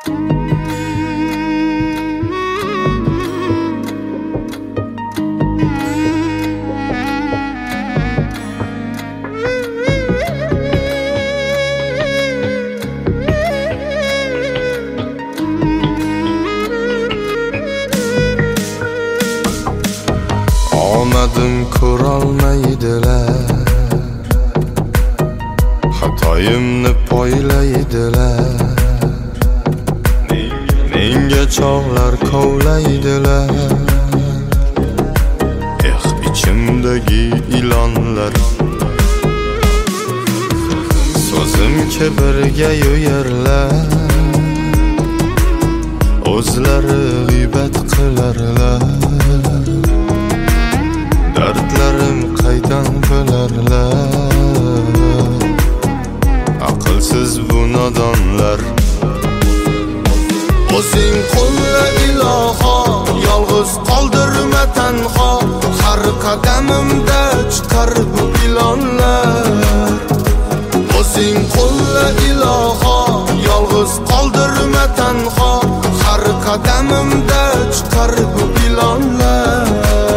Omadim ko'rolmaydilar, xatoyimni poylaydilar, menga chog'lar kovlaydilar. Ichimdagi ilonlar so'zim kibrga yo'yarlar, o'zlari g'iybat qilarlar. Dardlarim qaydan bilarlar, aqlsiz bu nodonlar. O'zing qo'lla iloho, yolg'iz qoldirma tanho. Har qadamimda chiqar bu ilonlar. O'zing qo'lla iloho, yolg'iz qoldirma tanho. Har qadamimda chiqar bu ilonlar.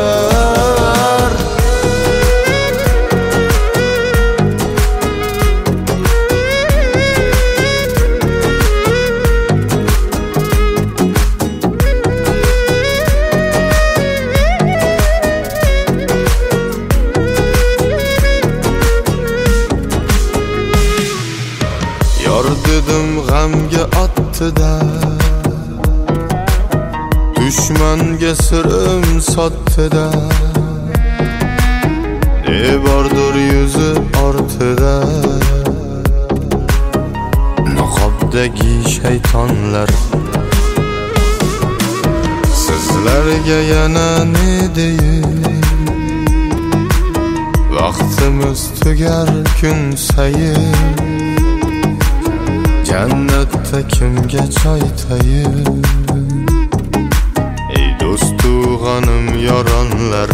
Yor dedim g'amga otdi-da, dushmanga sirim sotdi-da. Ne bordir yuzi ortida, niqobdagi shaytonlar. Sizlarga yana ne deyim, vaqtimiz tugar kun sayin. Jannatda kimga choy tayib, ey do'stu g'anim yoronlar.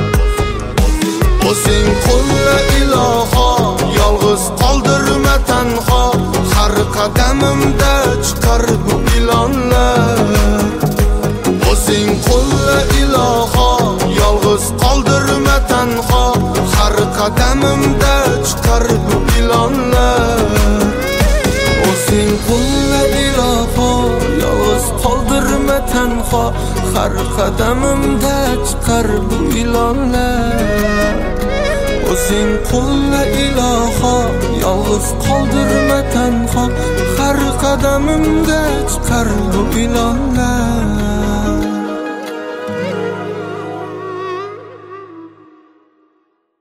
O'zing qo'lla iloho, yolg'iz qoldirma tanho. Har qadamimda chiqar bu ilonlar. O'zing qo'lla iloho, yolg'iz qoldirma tanho. Har qadamimda chiqar bu ilonlar. O'zing qo'lla iloho, yolg'iz qoldirma tanho. Har qadamimda chiqar bu ilonlar. O'zing qo'lla iloho, yolg'iz qoldirma tanho. Har qadamimda chiqar bu ilonlar.